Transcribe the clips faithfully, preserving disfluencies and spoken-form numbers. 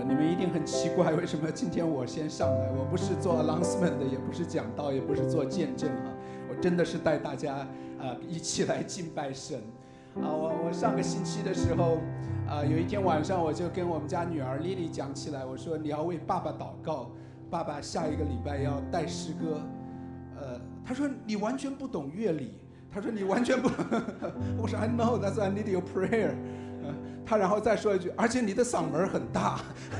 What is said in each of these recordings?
你们一定很奇怪，为什么今天我先上来？我不是做 announcement 的，也不是讲道，也不是做见证哈，我真的是带大家啊、呃、一起来敬拜神啊！我我上个星期的时候啊、呃，有一天晚上我就跟我们家女儿 Lily 讲起来，我说你要为爸爸祷告，爸爸下一个礼拜要带诗歌。呃，她说你完全不懂乐理，她说你完全不，我说 I know that's why I need your prayer。他然后再说一句，而且你的嗓门很大。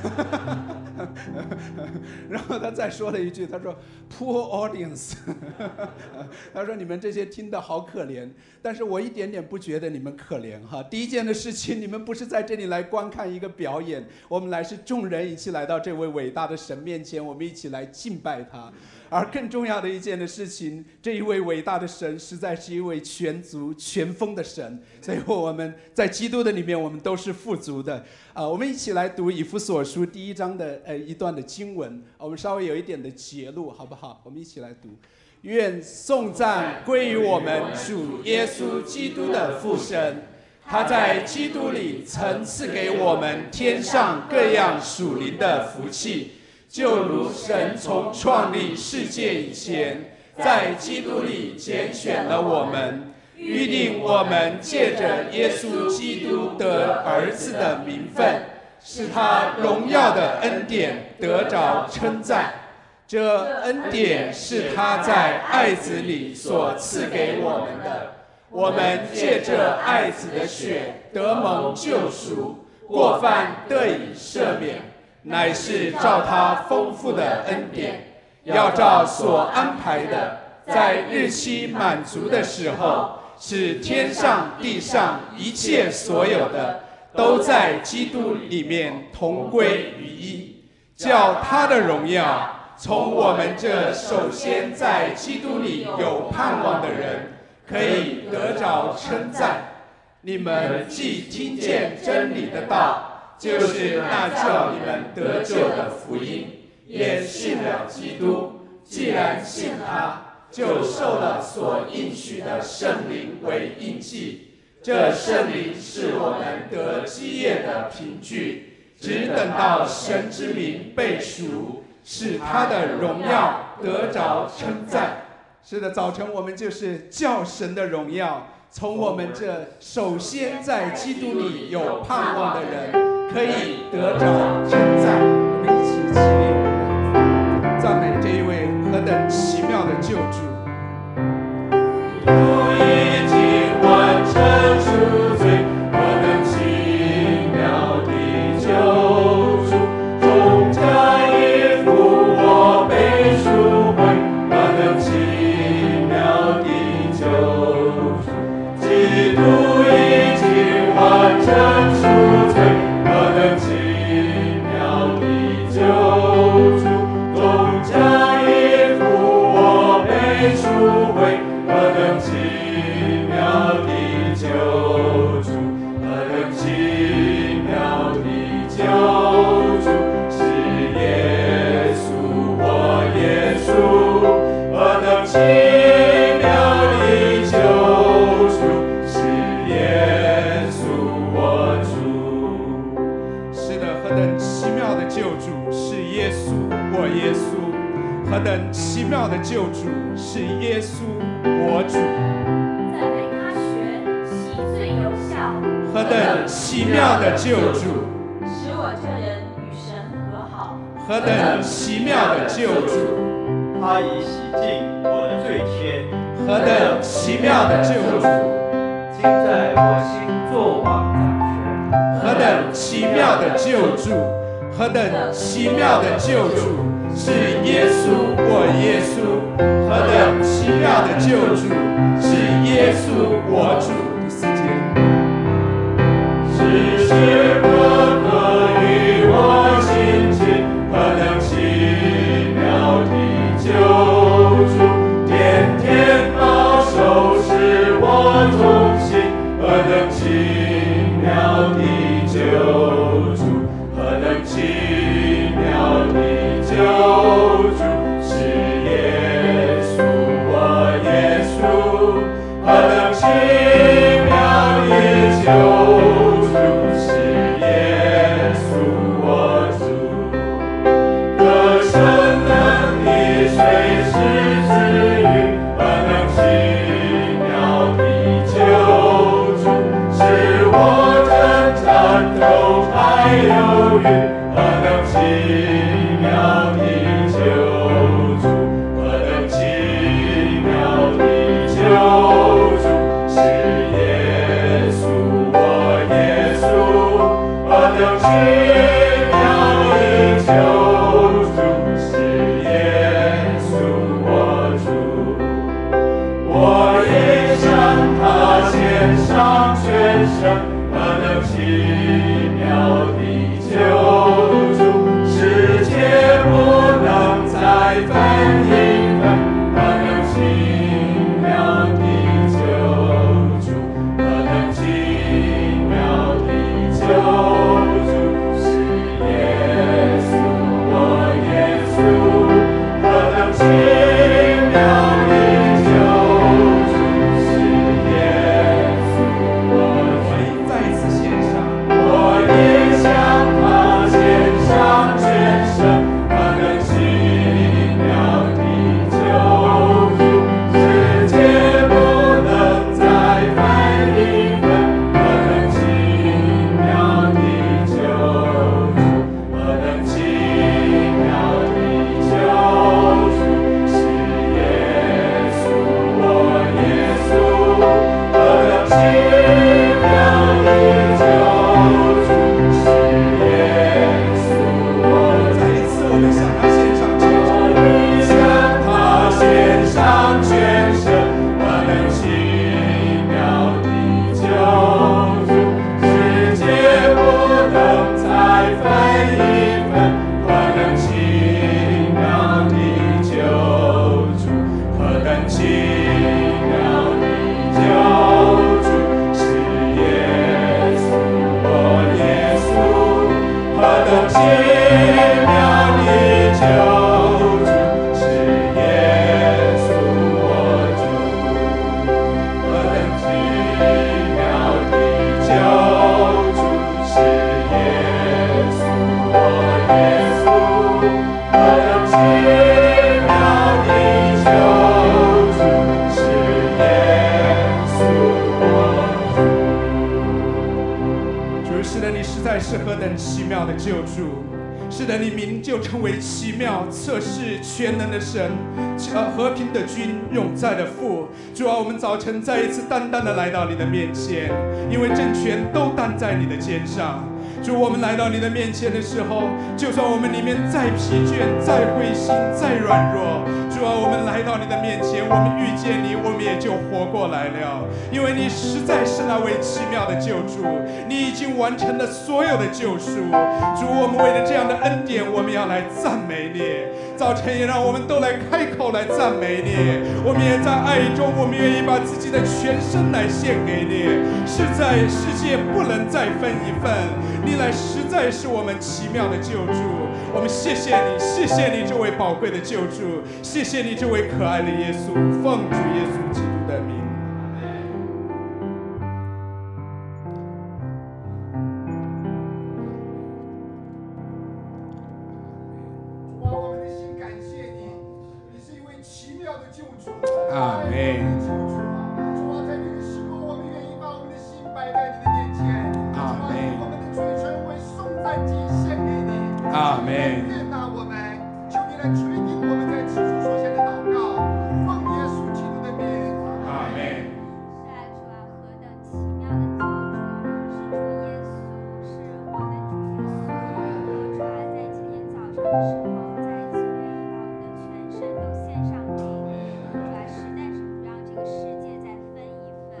然后他再说了一句，他说 Poor audience。他说你们这些听得好可怜，但是我一点点不觉得你们可怜哈。第一件的事情，你们不是在这里来观看一个表演，我们来是众人一起来到这位伟大的神面前，我们一起来敬拜他。而更重要的一件的事情，这一位伟大的神实在是一位全足全丰的神，所以我们在基督的里面，我们都是富足的啊、呃！我们一起来读以弗所书第一章的呃一段的经文，我们稍微有一点的节录，好不好？我们一起来读。愿颂赞归于我们主耶稣基督的父神，他在基督里曾赐给我们天上各样属灵的福气。就如神从创立世界以前，在基督里拣选了我们，预定我们借着耶稣基督得儿子的名分，使他荣耀的恩典得着称赞。这恩典是他在爱子里所赐给我们的，我们借着爱子的血得蒙救赎，过犯得以赦免，乃是照他丰富的恩典，要照所安排的，在日期满足的时候，使天上地上一切所有的，都在基督里面同归于一，叫他的荣耀从我们这首先在基督里有盼望的人，可以得着称赞。你们既听见真理的道，就是那叫你们得救的福音，也信了基督。既然信他，就受了所应许的圣灵为印记。这圣灵是我们得基业的凭据，只等到神之名被赎，使他的荣耀得着称赞。是的，早晨我们就是叫神的荣耀从我们这首先在基督里有盼望的人可以得着称赞。我们一起起立，赞美这一位何等奇妙的救主。 主已经完成赎罪，何等奇妙的救赎，重价已付我被赎回，何等奇妙的救赎，基督已经完成赎罪，何等奇妙的救赎，重价已付我被赎回，何等奇妙的救赎，何等奇妙的救赎，是耶稣，我耶稣，何等奇妙的救赎，是耶稣，我主。 是的，何等奇妙的救主是耶稣，我耶稣。何等奇妙的救主是耶稣，我主。 赞美他学习最有效。 何等奇妙的救主， 使我这人与神和好。 何等奇妙的救主， 他已洗净我的罪愆， 何等奇妙的救主， 今在我心作王掌权。 何等奇妙的救主，何等奇妙的救主是耶稣，我耶稣。何等奇妙的救主是耶稣，我主。第四节， 时时刻刻与我亲近，何等奇妙的救主，天天保守使我同行，何等奇妙的救主，何等奇妙的救主，是耶稣，我耶稣，何等奇妙的救主，是耶有余，何等奇妙的救主，何等奇妙的救主，是耶稣，我耶稣，何等奇妙的救主，是耶稣我主。我也向他献上全身，何等奇妙的救主，世界不能再分一分，何等奇妙的救主，何等奇妙的救主，是耶稣，我耶稣，何等奇妙的救主，是耶稣我主。 再次献上， 我也向他献上全身，何等奇妙的救主，世界不能再分一分，何等奇妙的救主，何等奇妙的救主，是耶稣，我耶稣，何等奇妙的救主，是耶稣我再一次我们向他献上全身。 你向他献上全身，何等奇妙的救主，世界不能再分一分，何等奇妙的救主，何等奇妙的救主，是耶稣，我耶稣，何等奇妙的救主，是耶稣我主，何等奇妙的救主，是耶稣我耶稣，何等奇妙的救主，是耶稣我主。 主，是的，你实在是何等奇妙的救主。是的，你名就称为奇妙、测试、全能的神，呃，和平的君，永在的父。主啊，我们早晨再一次单单的来到你的面前，因为政权都担在你的肩上。主，我们来到你的面前的时候，就算我们里面再疲倦、再灰心、再软弱，主啊，我们来到你的面前，我们遇见你，我们也就活过来了。因为你实在是那位奇妙的救主，你已经完成了所有的救赎。主，我们为了这样的恩典，我们要来赞美你。早晨也让我们都来开口来赞美你。我们也在爱中，我们愿意把自己的全身来献给你。实在世界不能再分一份，你来实在是我们奇妙的救主。我们谢谢你，谢谢你这位宝贵的救主，谢谢你这位可爱的耶稣，奉主耶稣基督的名。 主啊，我们的心感谢你，你是一位奇妙的救主。 阿们救主啊，主啊，在这个时候，我们愿意把我们的心摆在你的面前。 阿们主啊，我们的嘴唇为颂赞祭献给你。 阿们悦纳我们，求你来垂听我们在此处所献的祷告，奉耶稣基督的名。 阿们。 是啊，主啊，何等奇妙的救主，是主耶稣，是我的主耶稣。主啊，在今天早上的时候，再一次愿意把我们的全身都献上给你。主啊，实在是不让这个世界再分一份。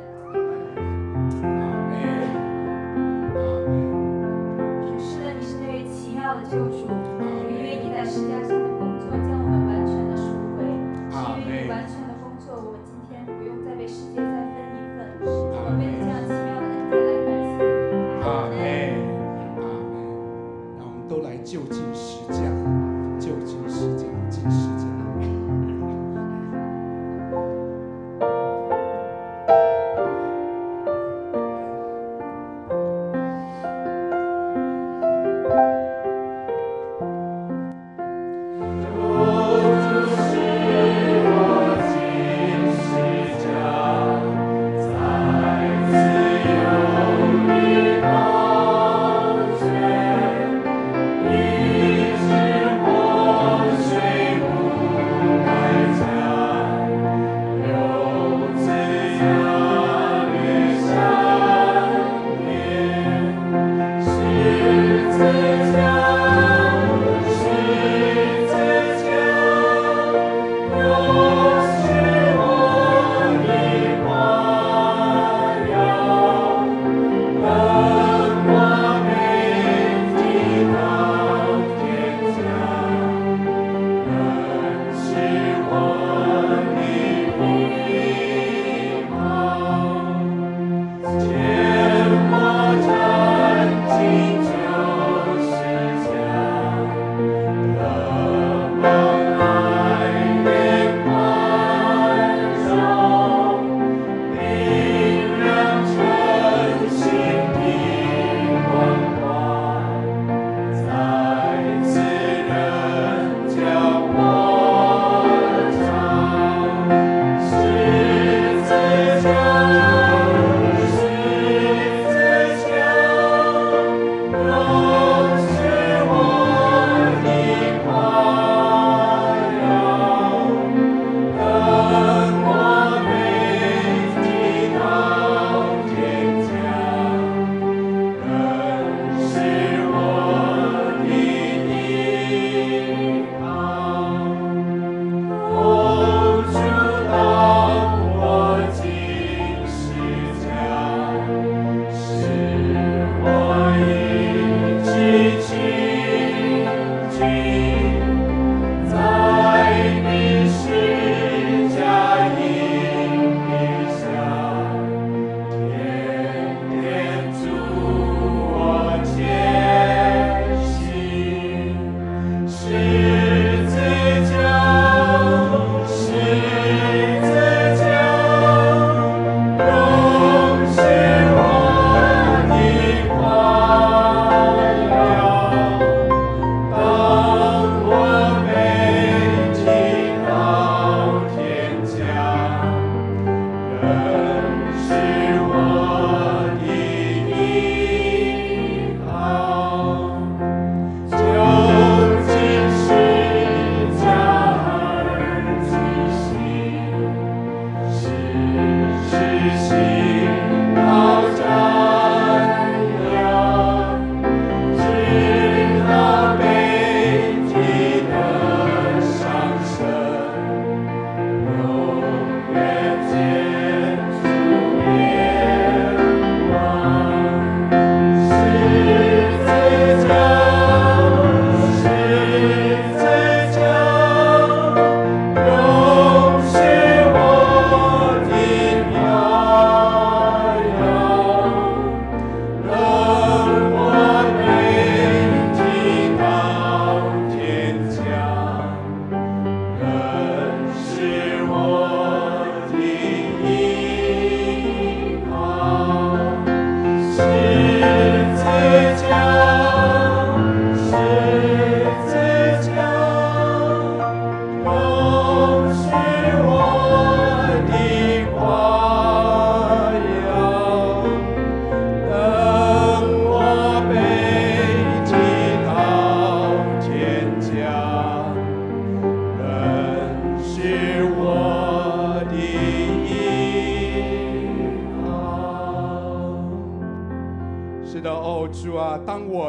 是的，你是那位奇妙的救主，因为你在十字架上的工作将我们完全的赎回，是因为你完全的工作，我们今天不用再为世界再分一份。我们为了这样奇妙的恩典来感谢你。 阿门，阿门。让我们都来就近实讲，就近实讲，进实讲。 在自由的光圈。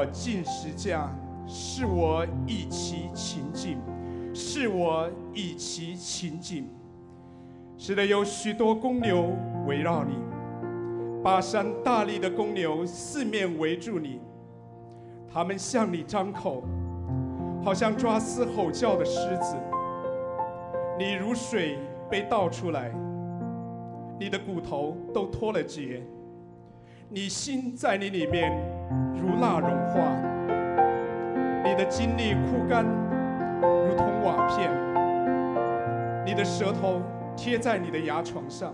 进十架，是我以其勤谨，是我以其勤谨。是的，有许多公牛围绕你，巴山大力的公牛四面围住你，他们向你张口，好像抓撕吼叫的狮子。你如水被倒出来，你的骨头都脱了节，你心在你里面如蜡融化，你的精力枯干，如同瓦片，你的舌头贴在你的牙床上。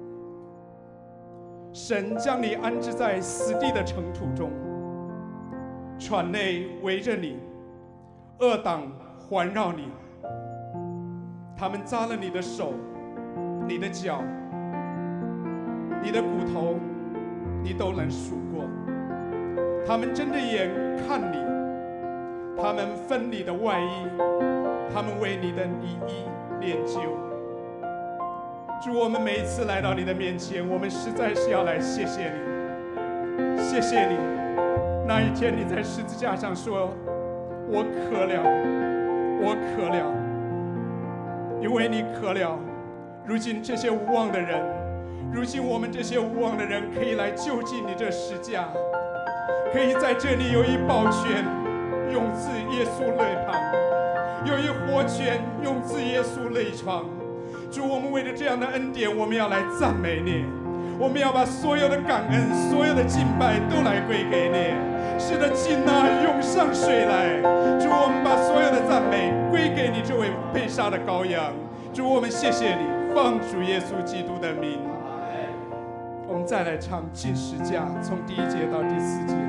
神将你安置在死地的尘土中，船内围着你，恶党环绕你，他们扎了你的手，你的脚，你的骨头，你都能数过。他们睁着眼看你，他们分你的外衣，他们为你的里衣炼就。主，我们每一次来到你的面前，我们实在是要来谢谢你，谢谢你。那一天你在十字架上说：“我渴了，我渴了。”因为你渴了，如今这些无望的人，如今我们这些无望的人可以来就近你这十架，可以在这里有一宝泉涌自耶稣泪旁，有一活泉涌自耶稣泪床。主，我们为了这样的恩典，我们要来赞美你，我们要把所有的感恩、所有的敬拜都来归给你。是的，请啊，涌上水来。主，我们把所有的赞美归给你这位被杀的羔羊。主，我们谢谢你，奉主耶稣基督的名。我们再来唱进十架，从第一节到第四节。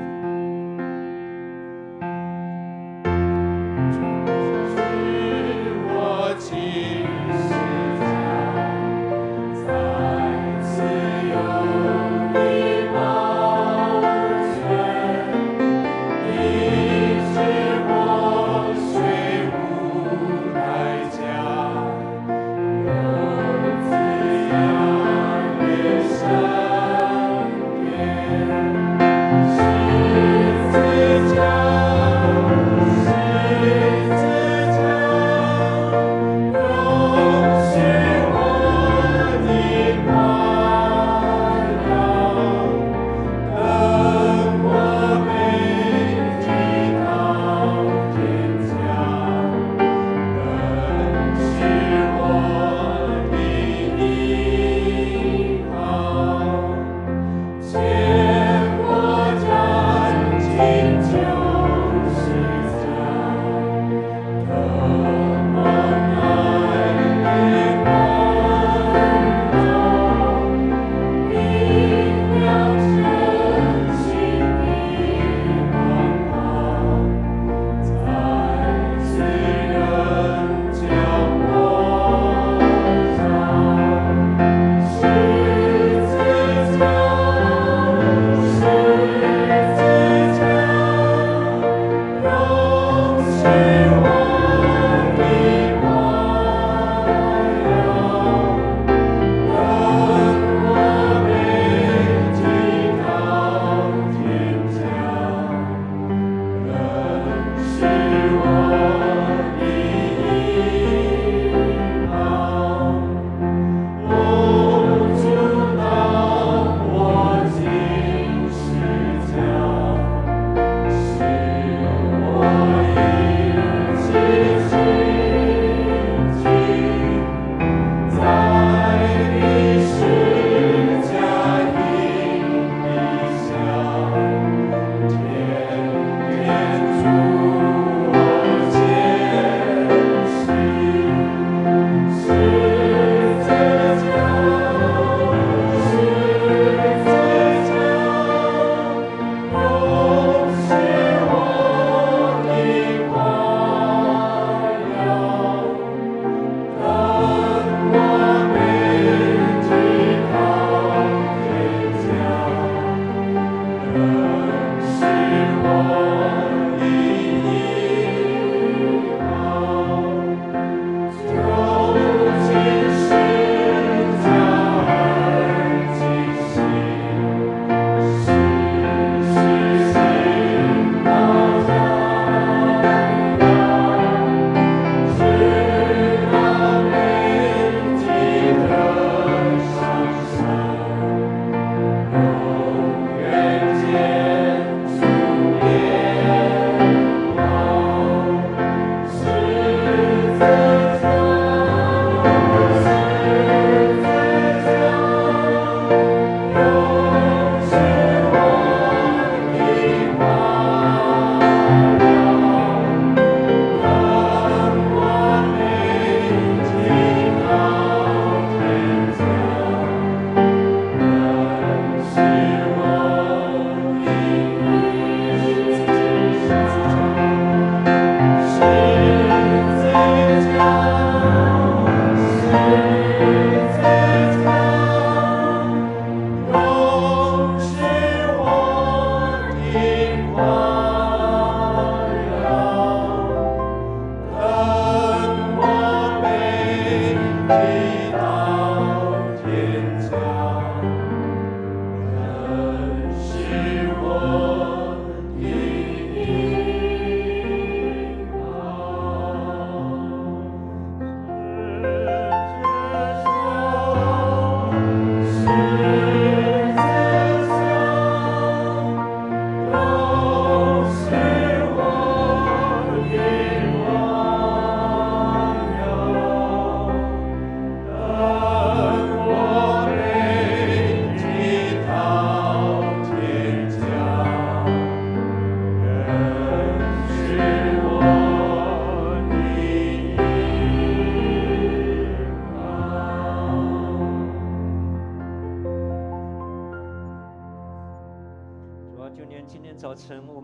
十字架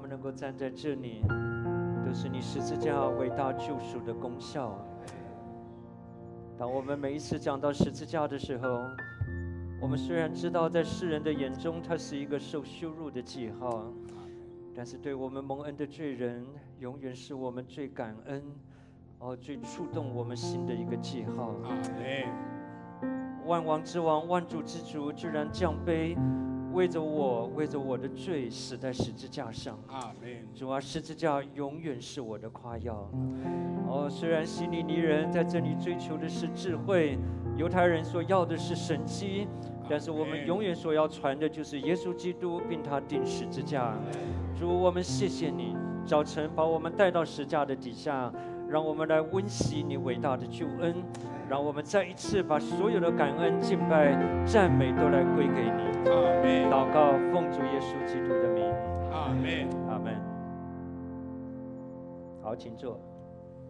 们能够站在这里，都是你十字架伟大救赎的功效。当我们每一次讲到十字架的时候，我们虽然知道在世人的眼中它是一个受羞辱的记号，但是对我们蒙恩的罪人，永远是我们最感恩，哦，最触动我们心的一个记号。 阿门。 万王之王、万主之主居然降卑，为着我，为着我的罪死在十字架上。 阿门。 主啊，十字架永远是我的夸耀。哦，虽然希利尼人在这里追求的是智慧，犹太人所要的是神迹，但是我们永远所要传的就是耶稣基督，并他钉十字架。主，我们谢谢你，早晨把我们带到十架的底下，让我们来温习你伟大的救恩，让我们再一次把所有的感恩、敬拜、赞美都来归给你。 阿门。 祷告，奉主耶稣基督的名。 阿门。 阿门。好，请坐。